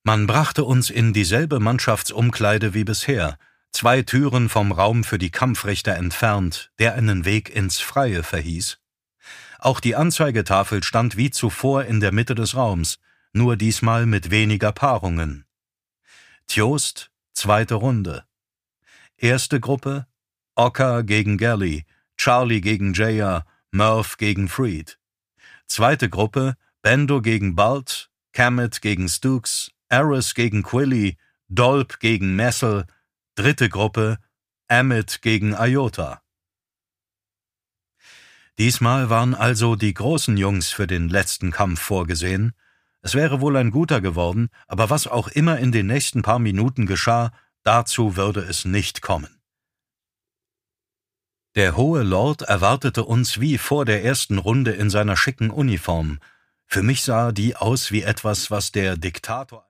Man brachte uns in dieselbe Mannschaftsumkleide wie bisher, 2 Türen vom Raum für die Kampfrichter entfernt, der einen Weg ins Freie verhieß. Auch die Anzeigetafel stand wie zuvor in der Mitte des Raums, nur diesmal mit weniger Paarungen. Tjost, 2. Runde. Erste Gruppe: Ocker gegen Galley, Charlie gegen Jaya, Murph gegen Freed. Zweite Gruppe: Bendo gegen Balt, Cammett gegen Stooks, Aris gegen Quilly, Dolp gegen Messel. Dritte Gruppe: Emmett gegen Iota. Diesmal waren also die großen Jungs für den letzten Kampf vorgesehen. Es wäre wohl ein guter geworden, aber was auch immer in den nächsten paar Minuten geschah, dazu würde es nicht kommen. Der hohe Lord erwartete uns wie vor der ersten Runde in seiner schicken Uniform. Für mich sah die aus wie etwas, was der Diktator